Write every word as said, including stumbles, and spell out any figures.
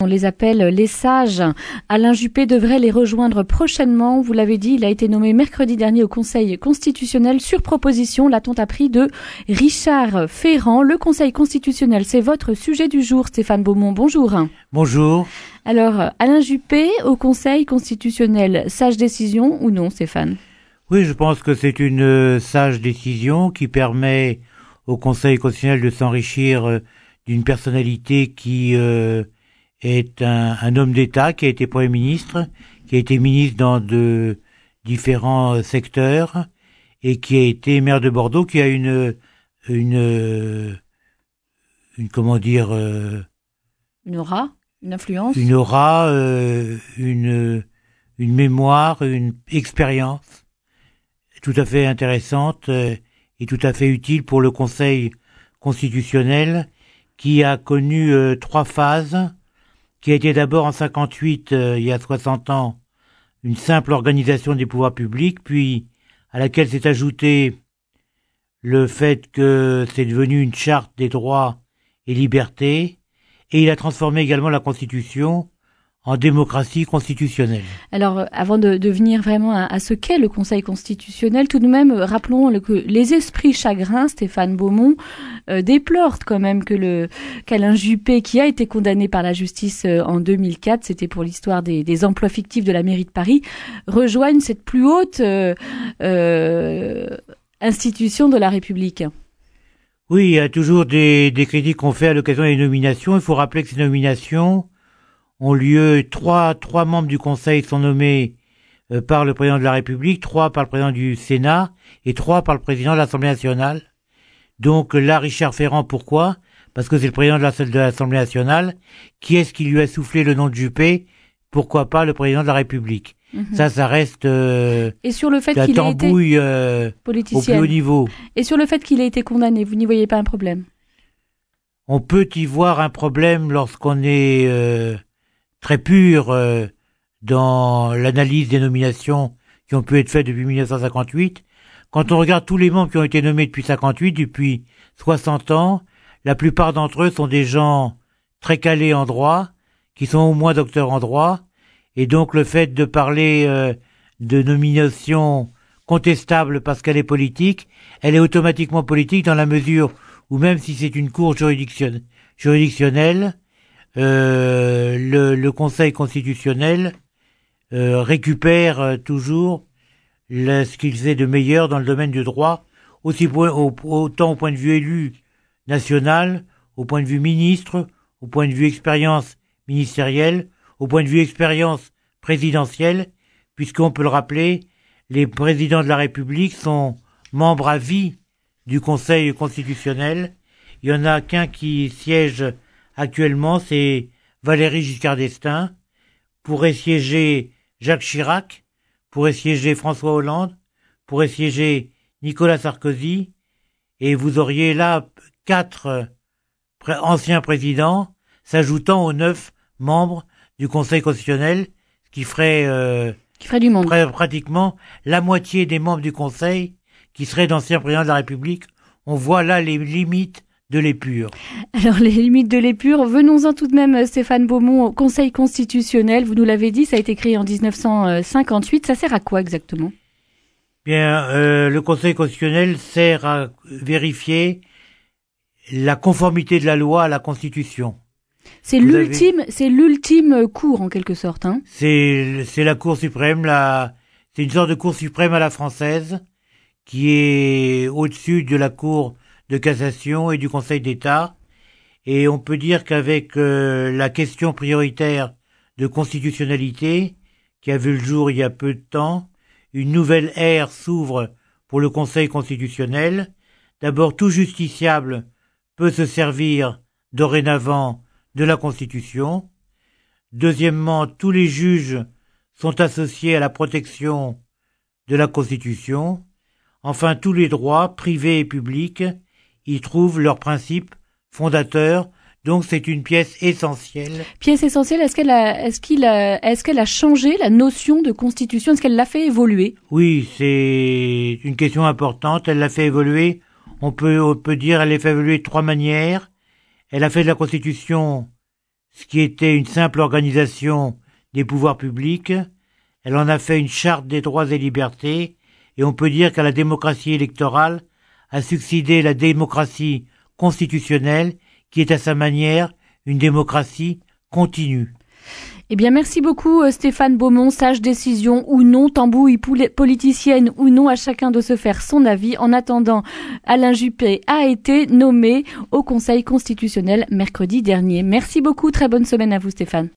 On les appelle les sages. Alain Juppé devrait les rejoindre prochainement. Vous l'avez dit, il a été nommé mercredi dernier au Conseil constitutionnel sur proposition, l'a-t-on appris, de Richard Ferrand. Le Conseil constitutionnel, c'est votre sujet du jour, Stéphane Beaumont. Bonjour. Bonjour. Alors, Alain Juppé au Conseil constitutionnel, sage décision ou non, Stéphane ? Oui, je pense que c'est une euh, sage décision qui permet au Conseil constitutionnel de s'enrichir euh, d'une personnalité qui euh, est un, un homme d'État, qui a été Premier ministre, qui a été ministre dans de différents euh, secteurs et qui a été maire de Bordeaux, qui a une une une comment dire euh, une aura, une influence, une aura, euh, une une mémoire, une expérience tout à fait intéressante euh, et tout à fait utile pour le Conseil constitutionnel, qui a connu euh, trois phases, qui a été d'abord en cinquante-huit, euh, il y a soixante ans, une simple organisation des pouvoirs publics, puis à laquelle s'est ajouté le fait que c'est devenu une charte des droits et libertés, et il a transformé également la Constitution en démocratie constitutionnelle. Alors, avant de, de venir vraiment à, à ce qu'est le Conseil constitutionnel, tout de même, rappelons le, que les esprits chagrins, Stéphane Beaumont, euh, déplorent quand même que le qu'Alain Juppé, qui a été condamné par la justice euh, en deux mille quatre, c'était pour l'histoire des, des emplois fictifs de la mairie de Paris, rejoigne cette plus haute euh, euh, institution de la République. Oui, il y a toujours des, des critiques qu'on fait à l'occasion des nominations. Il faut rappeler que ces nominations ont lieu, trois, trois membres du Conseil sont nommés euh, par le président de la République, trois par le président du Sénat et trois par le président de l'Assemblée nationale. Donc là, Richard Ferrand, pourquoi ? Parce que c'est le président de, la, de l'Assemblée nationale. Qui est-ce qui lui a soufflé le nom de Juppé ? Pourquoi pas le président de la République ? Mm-hmm. Ça, ça reste euh, et sur le fait la qu'il tambouille euh, au plus haut niveau. Et sur le fait qu'il ait été condamné, vous n'y voyez pas un problème ? On peut y voir un problème lorsqu'on est euh, très pur euh, dans l'analyse des nominations qui ont pu être faites depuis mille neuf cent cinquante-huit. Quand on regarde tous les membres qui ont été nommés depuis cinquante-huit, depuis soixante ans, la plupart d'entre eux sont des gens très calés en droit, qui sont au moins docteurs en droit, et donc le fait de parler euh, de nomination contestable parce qu'elle est politique, elle est automatiquement politique dans la mesure où même si c'est une cour juridictionnelle, juridictionnelle Euh, le, le Conseil constitutionnel euh, récupère euh, toujours le, ce qu'il faisait de meilleur dans le domaine du droit, aussi point, au, autant au point de vue élu national, au point de vue ministre, au point de vue expérience ministérielle, au point de vue expérience présidentielle, puisqu'on peut le rappeler, les présidents de la République sont membres à vie du Conseil constitutionnel. Il y en a qu'un qui siège actuellement, c'est Valéry Giscard d'Estaing. Pourrait siéger Jacques Chirac, pourrait siéger François Hollande, pourrait siéger Nicolas Sarkozy, et vous auriez là quatre pré- anciens présidents s'ajoutant aux neuf membres du Conseil constitutionnel, ce qui ferait, euh, qui ferait du monde. Pr- pratiquement la moitié des membres du Conseil qui seraient d'anciens présidents de la République. On voit là les limites de l'épure. Alors, les limites de l'épure, venons-en tout de même, Stéphane Beaumont, au Conseil constitutionnel. Vous nous l'avez dit, ça a été créé en dix-neuf cent cinquante-huit. Ça sert à quoi exactement ? Bien, euh, le Conseil constitutionnel sert à vérifier la conformité de la loi à la Constitution. C'est Vous l'ultime, avez... c'est l'ultime cour en quelque sorte, hein ? C'est, c'est la Cour suprême, la, c'est une sorte de Cour suprême à la française qui est au-dessus de la Cour de cassation et du Conseil d'État, et on peut dire qu'avec euh, la question prioritaire de constitutionnalité qui a vu le jour il y a peu de temps, une nouvelle ère s'ouvre pour le Conseil constitutionnel. D'abord, tout justiciable peut se servir dorénavant de la Constitution. Deuxièmement, tous les juges sont associés à la protection de la Constitution. Enfin, tous les droits, privés et publics, y trouvent leurs principes fondateurs. Donc c'est une pièce essentielle. Pièce essentielle, est-ce qu'elle a, est-ce qu'il a, est-ce qu'elle a changé la notion de constitution? Est-ce qu'elle l'a fait évoluer? Oui, c'est une question importante. Elle l'a fait évoluer. On peut, on peut dire, elle l'a fait évoluer de trois manières. Elle a fait de la constitution ce qui était une simple organisation des pouvoirs publics. Elle en a fait une charte des droits et libertés, et on peut dire qu'à la démocratie électorale a succédé la démocratie constitutionnelle, qui est à sa manière une démocratie continue. Eh bien, merci beaucoup Stéphane Beaumont. Sage décision ou non, tambouille politicienne ou non, à chacun de se faire son avis. En attendant, Alain Juppé a été nommé au Conseil constitutionnel mercredi dernier. Merci beaucoup, très bonne semaine à vous Stéphane.